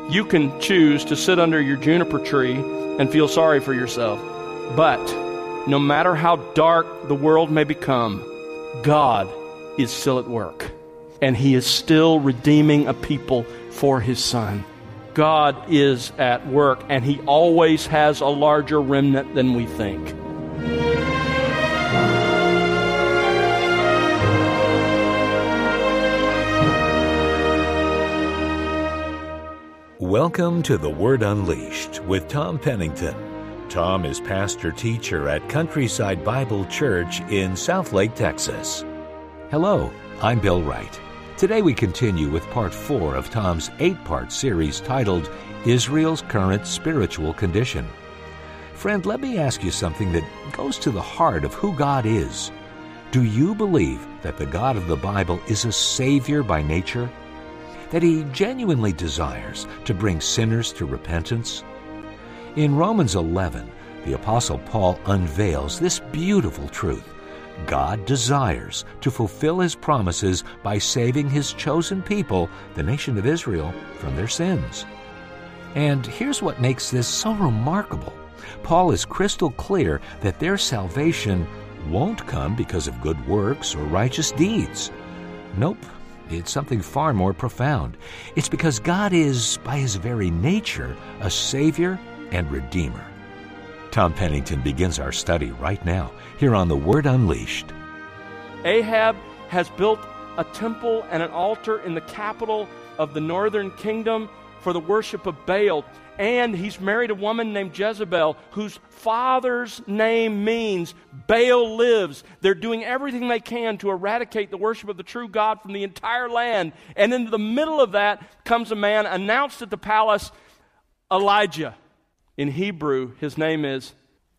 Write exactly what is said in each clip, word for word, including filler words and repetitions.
You can choose to sit under your juniper tree and feel sorry for yourself. But no matter how dark the world may become, God is still at work. And He is still redeeming a people for His Son. God is at work, and He always has a larger remnant than we think. Welcome to The Word Unleashed with Tom Pennington. Tom is pastor-teacher at Countryside Bible Church in Southlake, Texas. Hello, I'm Bill Wright. Today we continue with part four of Tom's eight-part series titled Israel's Current Spiritual Condition. Friend, let me ask you something that goes to the heart of who God is. Do you believe that the God of the Bible is a Savior by nature? That He genuinely desires to bring sinners to repentance? In Romans eleven, the Apostle Paul unveils this beautiful truth. God desires to fulfill His promises by saving His chosen people, the nation of Israel, from their sins. And here's what makes this so remarkable. Paul is crystal clear that their salvation won't come because of good works or righteous deeds. Nope. It's something far more profound. It's because God is, by His very nature, a Savior and Redeemer. Tom Pennington begins our study right now, here on The Word Unleashed. Ahab has built a temple and an altar in the capital of the northern kingdom for the worship of Baal. And he's married a woman named Jezebel, whose father's name means Baal lives. They're doing everything they can to eradicate the worship of the true God from the entire land. And in the middle of that comes a man announced at the palace, Elijah. In Hebrew, his name is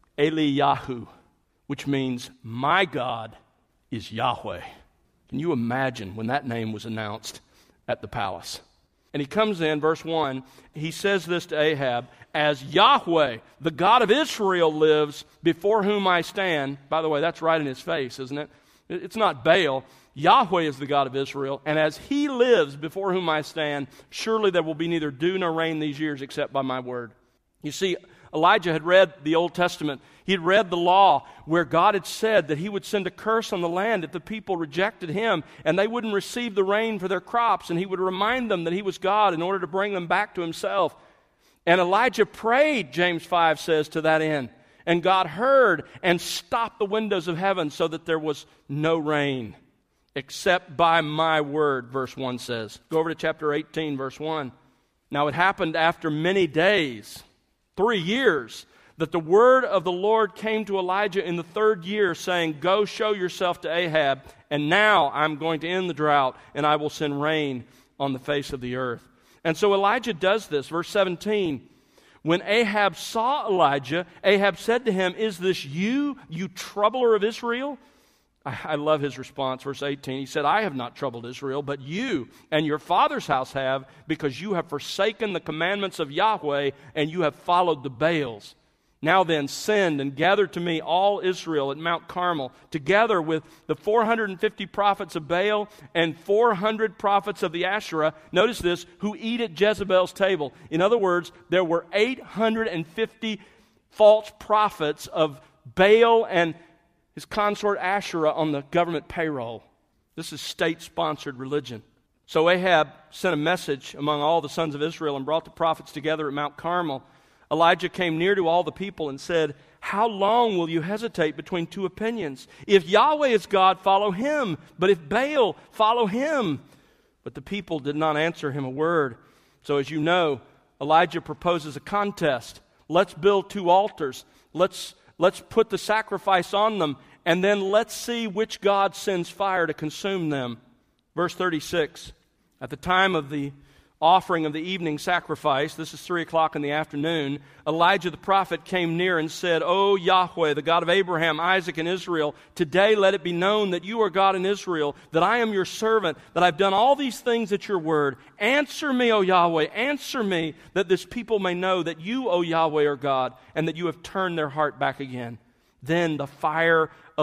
Eliyahu, which means, my God is Yahweh. Can you imagine when that name was announced at the palace? And he comes in, verse one, he says this to Ahab, as Yahweh, the God of Israel, lives, before whom I stand. By the way, that's right in his face, isn't it? It's not Baal. Yahweh is the God of Israel, and as He lives, before whom I stand, surely there will be neither dew nor rain these years except by my word. You see, Elijah had read the Old Testament. He had read the law where God had said that He would send a curse on the land if the people rejected Him and they wouldn't receive the rain for their crops, and He would remind them that He was God in order to bring them back to Himself. And Elijah prayed, James five says, to that end. And God heard and stopped the windows of heaven so that there was no rain except by my word, verse one says. Go over to chapter eighteen, verse one. Now it happened after many days, three years, that the word of the Lord came to Elijah in the third year, saying, go show yourself to Ahab, and now I'm going to end the drought, and I will send rain on the face of the earth. And so Elijah does this. Verse seventeen, when Ahab saw Elijah, Ahab said to him, is this you, you troubler of Israel? I, I love his response, verse eighteen. He said, I have not troubled Israel, but you and your father's house have, because you have forsaken the commandments of Yahweh, and you have followed the Baals. Now then, send and gather to me all Israel at Mount Carmel, together with the four hundred fifty prophets of Baal and four hundred prophets of the Asherah, notice this, who eat at Jezebel's table. In other words, there were eight hundred fifty false prophets of Baal and his consort Asherah on the government payroll. This is state-sponsored religion. So Ahab sent a message among all the sons of Israel and brought the prophets together at Mount Carmel. Elijah came near to all the people and said, how long will you hesitate between two opinions? If Yahweh is God, follow Him. But if Baal, follow him. But the people did not answer him a word. So as you know, Elijah proposes a contest. Let's build two altars. Let's, let's put the sacrifice on them. And then let's see which God sends fire to consume them. Verse thirty-six, at the time of the offering of the evening sacrifice, this is three o'clock in the afternoon, Elijah the prophet came near and said, O Yahweh, the God of Abraham, Isaac, and Israel, today let it be known that you are God in Israel, that I am your servant, that I've done all these things at your word. Answer me, O Yahweh, answer me, that this people may know that you, O Yahweh, are God, and that you have turned their heart back again. Then the fire of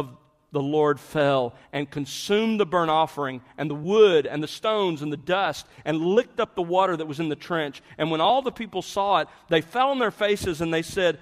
the Lord fell and consumed the burnt offering and the wood and the stones and the dust and licked up the water that was in the trench. And when all the people saw it, they fell on their faces and they said,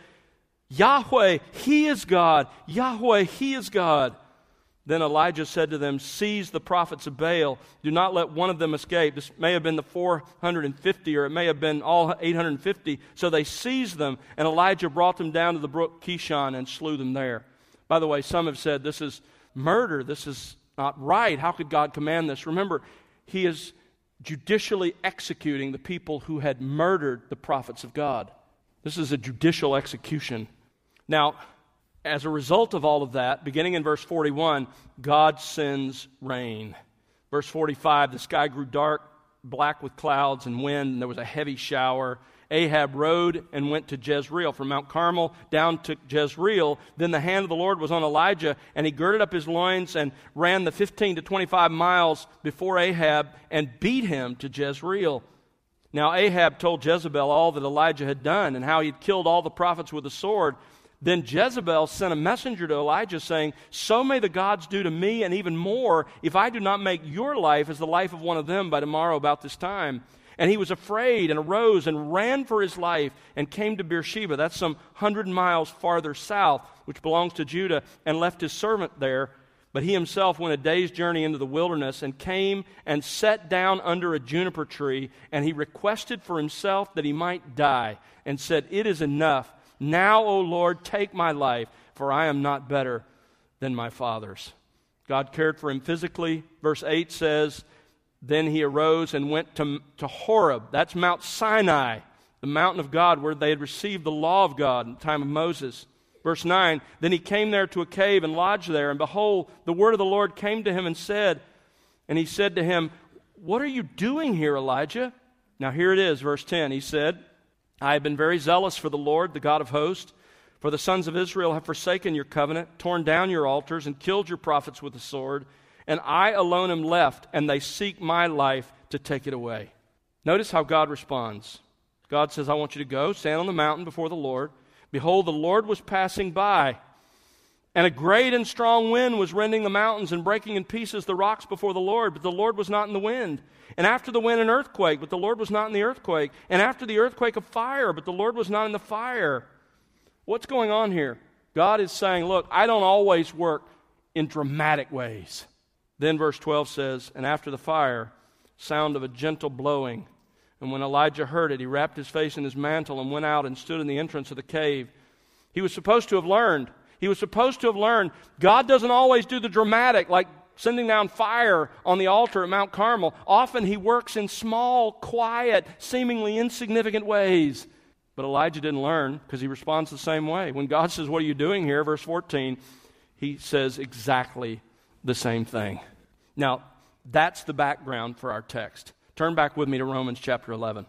Yahweh, He is God. Yahweh, He is God. Then Elijah said to them, seize the prophets of Baal. Do not let one of them escape. This may have been the four hundred fifty, or it may have been all eight hundred fifty. So they seized them, and Elijah brought them down to the brook Kishon and slew them there. By the way, some have said this is murder. This is not right. How could God command this? Remember, He is judicially executing the people who had murdered the prophets of God. This is a judicial execution. Now, as a result of all of that, beginning in verse forty-one, God sends rain. Verse forty-five, the sky grew dark, black with clouds and wind, and there was a heavy shower. Ahab rode and went to Jezreel, from Mount Carmel down to Jezreel. Then the hand of the Lord was on Elijah, and he girded up his loins and ran the fifteen to twenty-five miles before Ahab and beat him to Jezreel. Now Ahab told Jezebel all that Elijah had done and how he had killed all the prophets with a sword. Then Jezebel sent a messenger to Elijah saying, so may the gods do to me and even more if I do not make your life as the life of one of them by tomorrow about this time. And he was afraid and arose and ran for his life and came to Beersheba. That's some hundred miles farther south, which belongs to Judah, and left his servant there. But he himself went a day's journey into the wilderness and came and sat down under a juniper tree. And he requested for himself that he might die and said, it is enough. Now, O Lord, take my life, for I am not better than my fathers. God cared for him physically. Verse eight says, then he arose and went to, to Horeb. That's Mount Sinai, the mountain of God where they had received the law of God in the time of Moses. Verse nine, then he came there to a cave and lodged there. And behold, the word of the Lord came to him and said, and he said to him, what are you doing here, Elijah? Now here it is, verse ten. He said, I have been very zealous for the Lord, the God of hosts. For the sons of Israel have forsaken your covenant, torn down your altars, and killed your prophets with the sword. And I alone am left, and they seek my life to take it away. Notice how God responds. God says, I want you to go, stand on the mountain before the Lord. Behold, the Lord was passing by, and a great and strong wind was rending the mountains and breaking in pieces the rocks before the Lord, but the Lord was not in the wind. And after the wind, an earthquake, but the Lord was not in the earthquake. And after the earthquake, a fire, but the Lord was not in the fire. What's going on here? God is saying, look, I don't always work in dramatic ways. Then verse twelve says, and after the fire, sound of a gentle blowing. And when Elijah heard it, he wrapped his face in his mantle and went out and stood in the entrance of the cave. He was supposed to have learned. He was supposed to have learned God doesn't always do the dramatic, like sending down fire on the altar at Mount Carmel. Often he works in small, quiet, seemingly insignificant ways. But Elijah didn't learn because he responds the same way. When God says, what are you doing here? Verse fourteen, he says exactly the same thing. Now, that's the background for our text. Turn back with me to Romans chapter eleven.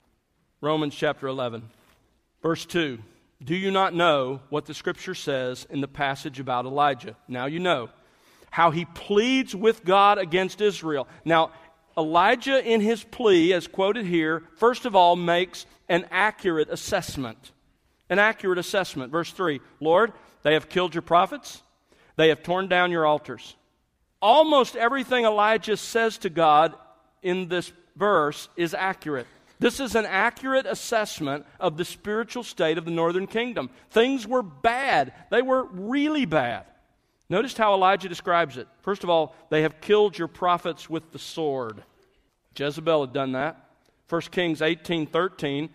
Romans chapter eleven, verse two. Do you not know what the Scripture says in the passage about Elijah? Now you know how he pleads with God against Israel. Now, Elijah in his plea, as quoted here, first of all makes an accurate assessment. An accurate assessment. Verse three, Lord, they have killed your prophets. They have torn down your altars. Almost everything Elijah says to God in this verse is accurate. This is an accurate assessment of the spiritual state of the northern kingdom. Things were bad. They were really bad. Notice how Elijah describes it. First of all, they have killed your prophets with the sword. Jezebel had done that. First Kings eighteen thirteen,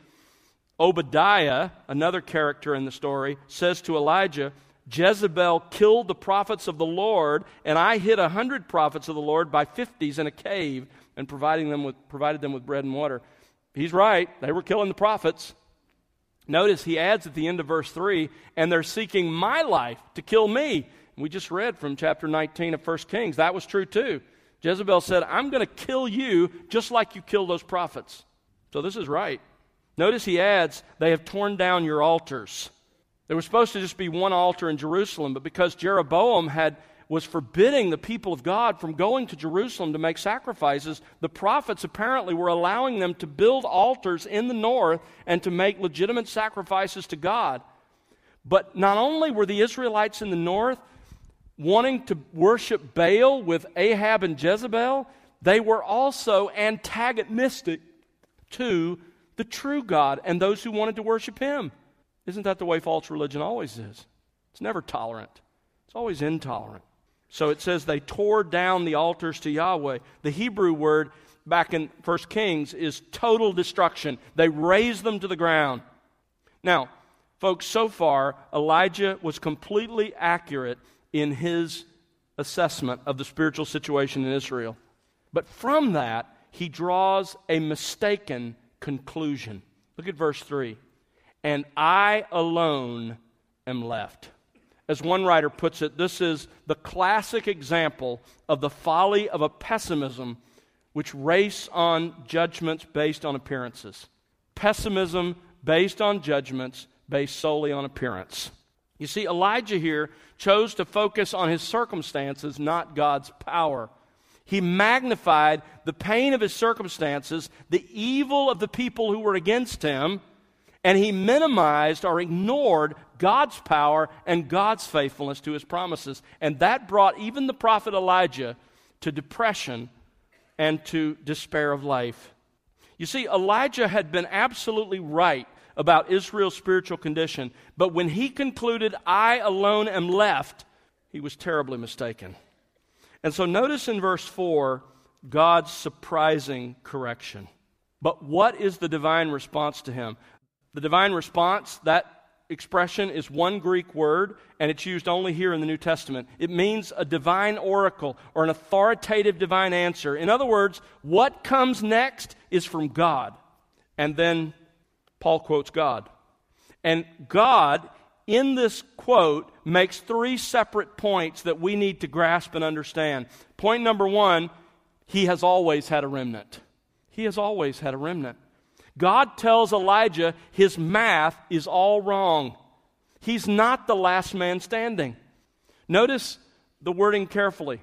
Obadiah, another character in the story, says to Elijah, Jezebel killed the prophets of the Lord, and I hid a hundred prophets of the Lord by fifties in a cave and providing them with, provided them with bread and water. He's right. They were killing the prophets. Notice he adds at the end of verse three, and they're seeking my life to kill me. We just read from chapter nineteen of First Kings. That was true too. Jezebel said, I'm going to kill you just like you killed those prophets. So this is right. Notice he adds, they have torn down your altars. There was supposed to just be one altar in Jerusalem, but because Jeroboam had was forbidding the people of God from going to Jerusalem to make sacrifices, the prophets apparently were allowing them to build altars in the north and to make legitimate sacrifices to God. But not only were the Israelites in the north wanting to worship Baal with Ahab and Jezebel, they were also antagonistic to the true God and those who wanted to worship Him. Isn't that the way false religion always is? It's never tolerant. It's always intolerant. So it says they tore down the altars to Yahweh. The Hebrew word back in First Kings is total destruction. They razed them to the ground. Now, folks, so far, Elijah was completely accurate in his assessment of the spiritual situation in Israel. But from that, he draws a mistaken conclusion. Look at verse three. And I alone am left. As one writer puts it, this is the classic example of the folly of a pessimism which race on judgments based on appearances. Pessimism based on judgments based solely on appearance. You see, Elijah here chose to focus on his circumstances, not God's power. He magnified the pain of his circumstances, the evil of the people who were against him, and he minimized or ignored God's power and God's faithfulness to His promises. And that brought even the prophet Elijah to depression and to despair of life. You see, Elijah had been absolutely right about Israel's spiritual condition, but when he concluded, I alone am left, he was terribly mistaken. And so notice in verse four, God's surprising correction. But what is the divine response to him? The divine response, that expression is one Greek word, and it's used only here in the New Testament. It means a divine oracle or an authoritative divine answer. In other words, what comes next is from God. And then Paul quotes God. And God, in this quote, makes three separate points that we need to grasp and understand. Point number one, He has always had a remnant. He has always had a remnant. God tells Elijah his math is all wrong. He's not the last man standing. Notice the wording carefully.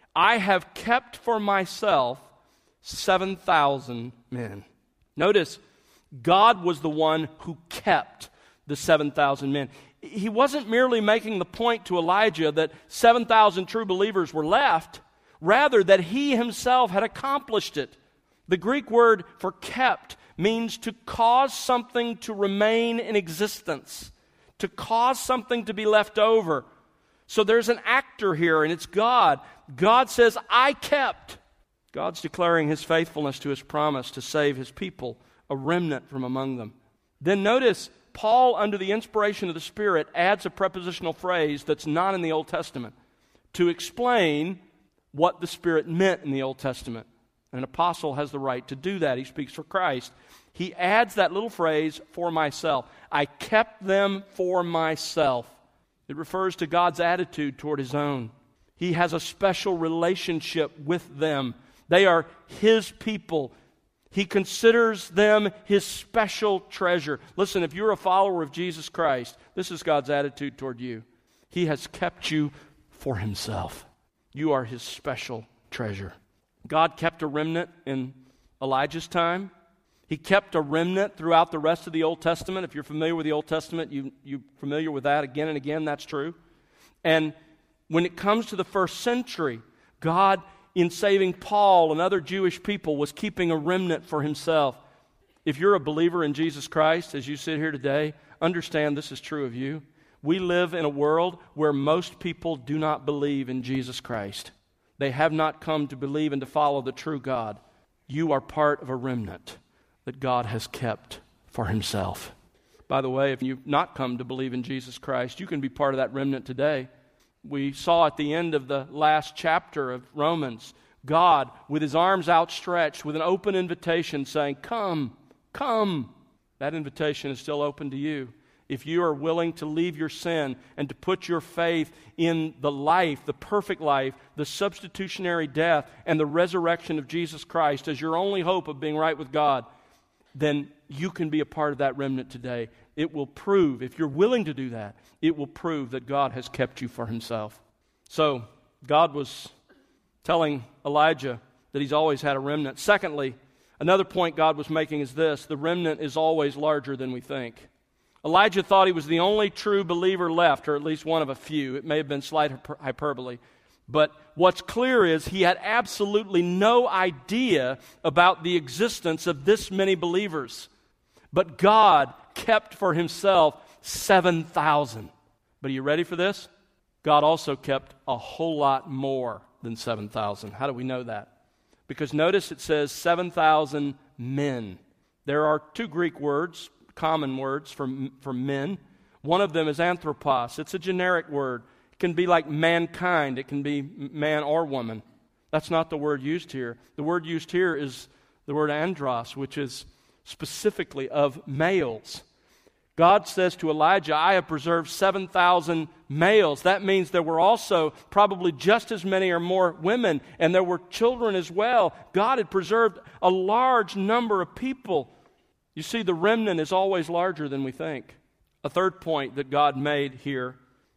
I have kept for myself seven thousand men. Notice, God was the one who kept the seven thousand men. He wasn't merely making the point to Elijah that seven thousand true believers were left, rather that he himself had accomplished it. The Greek word for kept means to cause something to remain in existence, to cause something to be left over. So there's an actor here, and it's God. God says, I kept. God's declaring His faithfulness to His promise to save His people, a remnant from among them. Then notice, Paul, under the inspiration of the Spirit, adds a prepositional phrase that's not in the Old Testament to explain what the Spirit meant in the Old Testament. An apostle has the right to do that. He speaks for Christ. He adds that little phrase, for myself. I kept them for myself. It refers to God's attitude toward His own. He has a special relationship with them. They are His people. He considers them His special treasure. Listen, if you're a follower of Jesus Christ, this is God's attitude toward you. He has kept you for Himself. You are His special treasure. God kept a remnant in Elijah's time. He kept a remnant throughout the rest of the Old Testament. If you're familiar with the Old Testament, you, you're familiar with that again and again. That's true. And when it comes to the first century, God, in saving Paul and other Jewish people, was keeping a remnant for Himself. If you're a believer in Jesus Christ, as you sit here today, understand this is true of you. We live in a world where most people do not believe in Jesus Christ. They have not come to believe and to follow the true God. You are part of a remnant that God has kept for Himself. By the way, if you've not come to believe in Jesus Christ, you can be part of that remnant today. We saw at the end of the last chapter of Romans, God, with His arms outstretched, with an open invitation saying, come, come. That invitation is still open to you. If you are willing to leave your sin and to put your faith in the life, the perfect life, the substitutionary death, and the resurrection of Jesus Christ as your only hope of being right with God, then you can be a part of that remnant today. It will prove, if you're willing to do that, it will prove that God has kept you for Himself. So, God was telling Elijah that He's always had a remnant. Secondly, another point God was making is this: the remnant is always larger than we think. Elijah thought he was the only true believer left, or at least one of a few. It may have been slight hyperbole. But what's clear is he had absolutely no idea about the existence of this many believers. But God kept for himself seven thousand. But are you ready for this? God also kept a whole lot more than seven thousand. How do we know that? Because notice it says seven thousand men. There are two Greek words, common words for, for men. One of them is anthropos. It's a generic word. It can be like mankind. It can be man or woman. That's not the word used here. The word used here is the word andros, which is specifically of males. God says to Elijah, I have preserved seven thousand males. That means there were also probably just as many or more women, and there were children as well. God had preserved a large number of people. You see, the remnant is always larger than we think. A third point that God made here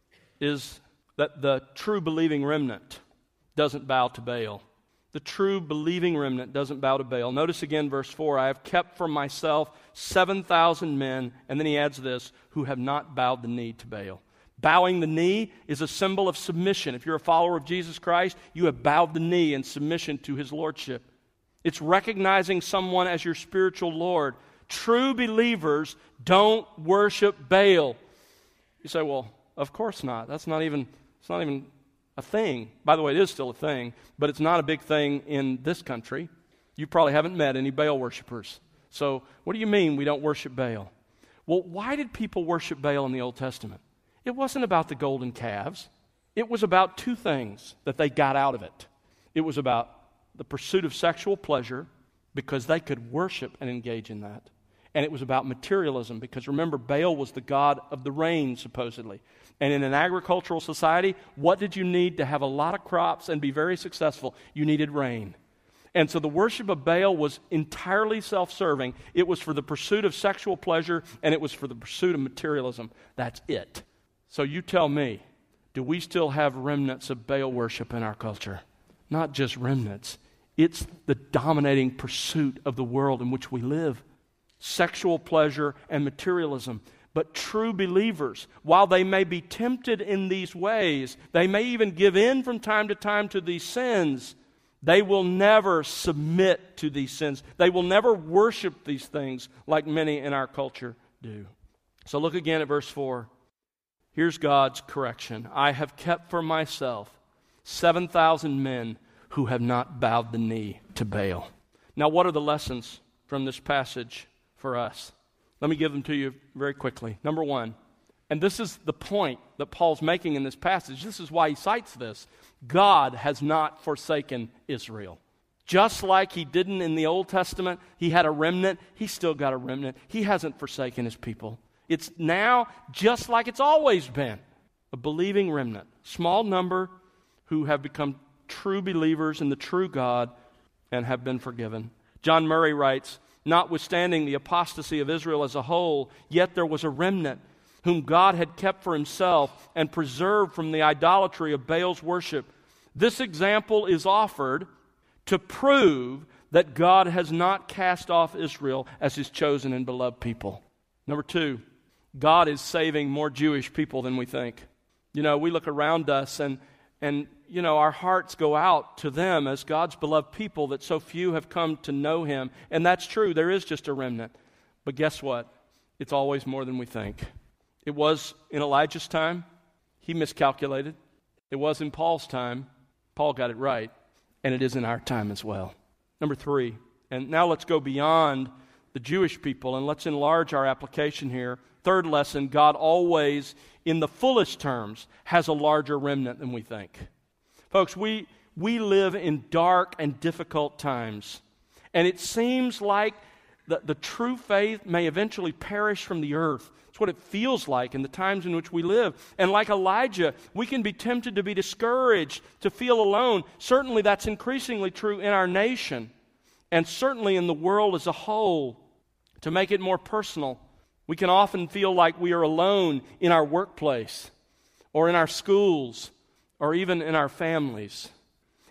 is that the true believing remnant doesn't bow to Baal. The true believing remnant doesn't bow to Baal. Notice again verse four, I have kept for myself seven thousand men, and then he adds this, who have not bowed the knee to Baal. Bowing the knee is a symbol of submission. If you're a follower of Jesus Christ, you have bowed the knee in submission to his lordship. It's recognizing someone as your spiritual Lord. True believers don't worship Baal. You say, well, of course not. That's not even, it's not even a thing. By the way, it is still a thing, but it's not a big thing in this country. You probably haven't met any Baal worshipers. So what do you mean we don't worship Baal? Well, why did people worship Baal in the Old Testament? It wasn't about the golden calves. It was about two things that they got out of it. It was about the pursuit of sexual pleasure because they could worship and engage in that. And it was about materialism because remember, Baal was the god of the rain, supposedly. And in an agricultural society, what did you need to have a lot of crops and be very successful? You needed rain. And so the worship of Baal was entirely self-serving. It was for the pursuit of sexual pleasure, and it was for the pursuit of materialism. That's it. So you tell me, do we still have remnants of Baal worship in our culture? Not just remnants. It's the dominating pursuit of the world in which we live. Sexual pleasure and materialism. But true believers, while they may be tempted in these ways, they may even give in from time to time to these sins, they will never submit to these sins. They will never worship these things like many in our culture do. So look again at verse four. Here's God's correction. I have kept for myself seven thousand men who have not bowed the knee to Baal. Now, what are the lessons from this passage for us? Let me give them to you very quickly. Number one, and this is the point that Paul's making in this passage. This is why he cites this. God has not forsaken Israel. Just like he didn't in the Old Testament, he had a remnant. He's still got a remnant. He hasn't forsaken his people. It's now just like it's always been. A believing remnant. Small number who have become true believers in the true God and have been forgiven. John Murray writes, notwithstanding the apostasy of Israel as a whole, yet there was a remnant whom God had kept for himself and preserved from the idolatry of Baal's worship. This example is offered to prove that God has not cast off Israel as his chosen and beloved people. Number two, God is saving more Jewish people than we think. You know, we look around us and, and you know, our hearts go out to them as God's beloved people that so few have come to know him. And that's true. There is just a remnant. But guess what? It's always more than we think. It was in Elijah's time. He miscalculated. It was in Paul's time. Paul got it right. And it is in our time as well. Number three, and now let's go beyond the Jewish people and let's enlarge our application here. Third lesson, God always, in the fullest terms, has a larger remnant than we think. Folks, we, we live in dark and difficult times. And it seems like the, the true faith may eventually perish from the earth. It's what it feels like in the times in which we live. And like Elijah, we can be tempted to be discouraged, to feel alone. Certainly that's increasingly true in our nation. And certainly in the world as a whole. To make it more personal, we can often feel like we are alone in our workplace or in our schools or even in our families.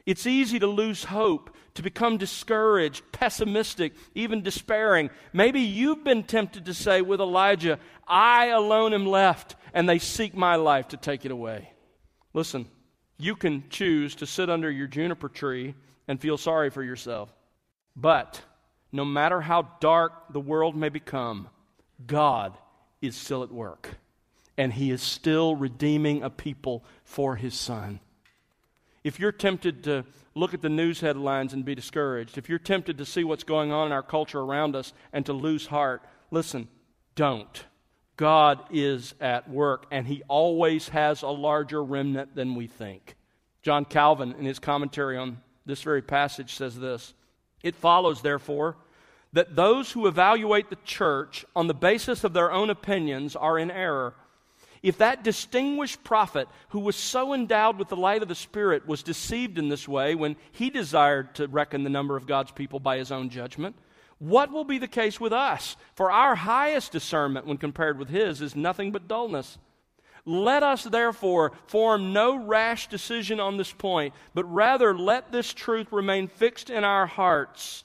It's easy to lose hope, to become discouraged, pessimistic, even despairing. Maybe you've been tempted to say with Elijah, I alone am left, and they seek my life to take it away. Listen, you can choose to sit under your juniper tree and feel sorry for yourself. But no matter how dark the world may become, God is still at work, and He is still redeeming a people for His Son. If you're tempted to look at the news headlines and be discouraged, if you're tempted to see what's going on in our culture around us and to lose heart, listen, don't. God is at work, and He always has a larger remnant than we think. John Calvin, in his commentary on this very passage, says this: it follows, therefore, that those who evaluate the church on the basis of their own opinions are in error. If that distinguished prophet who was so endowed with the light of the Spirit was deceived in this way when he desired to reckon the number of God's people by his own judgment, what will be the case with us? For our highest discernment when compared with his is nothing but dullness. Let us therefore form no rash decision on this point, but rather let this truth remain fixed in our hearts.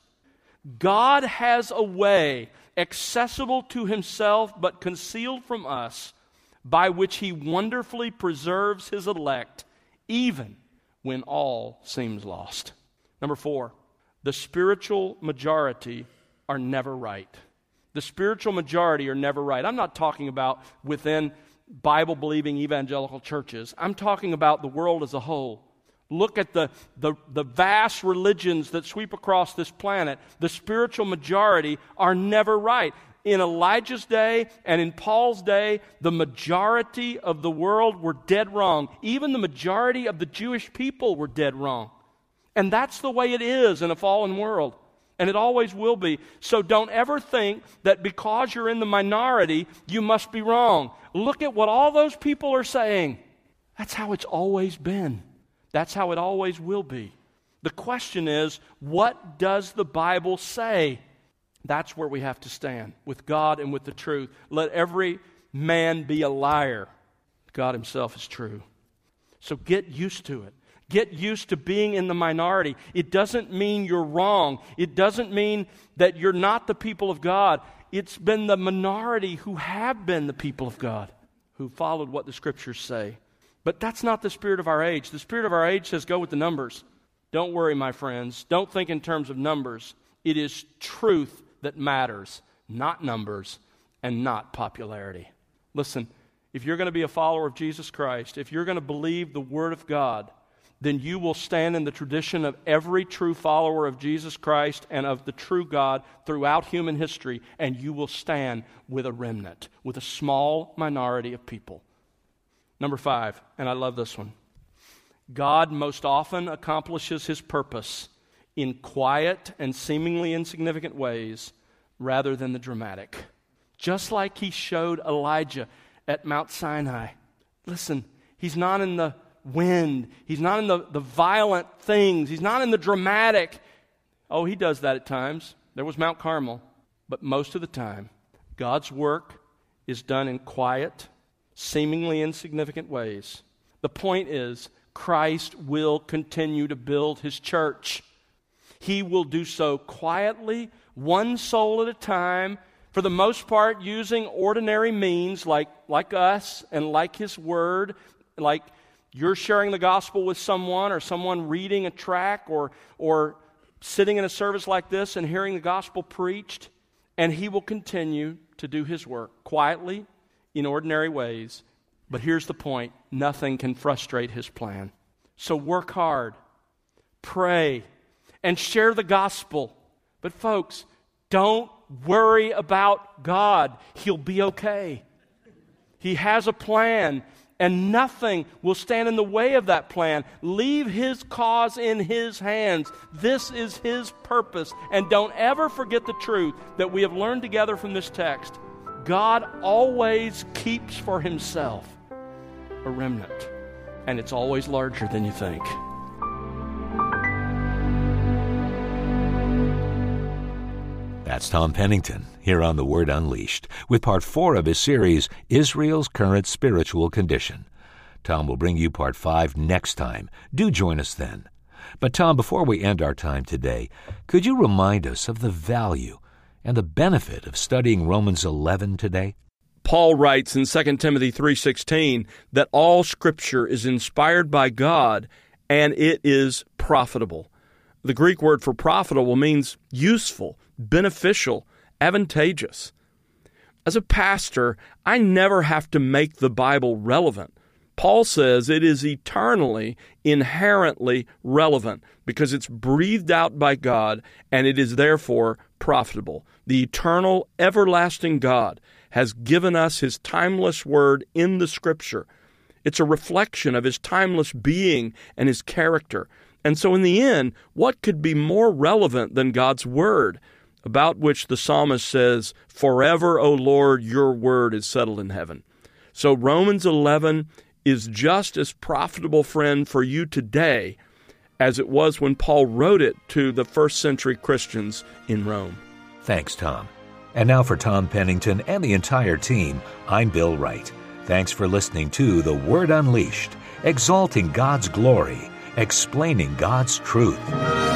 God has a way accessible to Himself but concealed from us, by which He wonderfully preserves His elect, even when all seems lost. Number four, the spiritual majority are never right. The spiritual majority are never right. I'm not talking about within Bible-believing evangelical churches. I'm talking about the world as a whole. Look at the, the, the vast religions that sweep across this planet. The spiritual majority are never right. In Elijah's day and in Paul's day, the majority of the world were dead wrong. Even the majority of the Jewish people were dead wrong. And that's the way it is in a fallen world. And it always will be. So don't ever think that because you're in the minority, you must be wrong. Look at what all those people are saying. That's how it's always been. That's how it always will be. The question is, what does the Bible say? That's where we have to stand, with God and with the truth. Let every man be a liar. God Himself is true. So get used to it. Get used to being in the minority. It doesn't mean you're wrong. It doesn't mean that you're not the people of God. It's been the minority who have been the people of God, who followed what the Scriptures say. But that's not the spirit of our age. The spirit of our age says, go with the numbers. Don't worry, my friends. Don't think in terms of numbers. It is truth that matters, not numbers and not popularity. Listen, if you're going to be a follower of Jesus Christ, if you're going to believe the Word of God, then you will stand in the tradition of every true follower of Jesus Christ and of the true God throughout human history, and you will stand with a remnant, with a small minority of people. Number five, and I love this one. God most often accomplishes His purpose in quiet and seemingly insignificant ways rather than the dramatic. Just like He showed Elijah at Mount Sinai. Listen, He's not in the wind. He's not in the, the violent things. He's not in the dramatic. Oh, He does that at times. There was Mount Carmel. But most of the time, God's work is done in quiet, seemingly insignificant ways. The point is, Christ will continue to build His church. He will do so quietly, one soul at a time, for the most part using ordinary means like, like us and like His Word, like you're sharing the gospel with someone or someone reading a tract or, or sitting in a service like this and hearing the gospel preached, and He will continue to do His work quietly, in ordinary ways. But here's the point. Nothing can frustrate His plan. So work hard, pray, and share the gospel. But folks, don't worry about God. He'll be okay. He has a plan, and nothing will stand in the way of that plan. Leave His cause in His hands. This is His purpose. And don't ever forget the truth that we have learned together from this text. God always keeps for Himself a remnant, and it's always larger than you think. That's Tom Pennington here on The Word Unleashed with part four of his series, Israel's Current Spiritual Condition. Tom will bring you part five next time. Do join us then. But Tom, before we end our time today, could you remind us of the value and the benefit of studying Romans eleven today? Paul writes in Second Timothy three sixteen that all Scripture is inspired by God and it is profitable. The Greek word for profitable means useful, beneficial, advantageous. As a pastor, I never have to make the Bible relevant. Paul says it is eternally, inherently relevant because it's breathed out by God and it is therefore profitable. The eternal, everlasting God has given us His timeless word in the Scripture. It's a reflection of His timeless being and His character. And so in the end, what could be more relevant than God's word, about which the psalmist says, "Forever, O Lord, your word is settled in heaven." So Romans eleven is just as profitable, friend, for you today as it was when Paul wrote it to the first century Christians in Rome. Thanks, Tom. And now for Tom Pennington and the entire team, I'm Bill Wright. Thanks for listening to The Word Unleashed, exalting God's glory, explaining God's truth.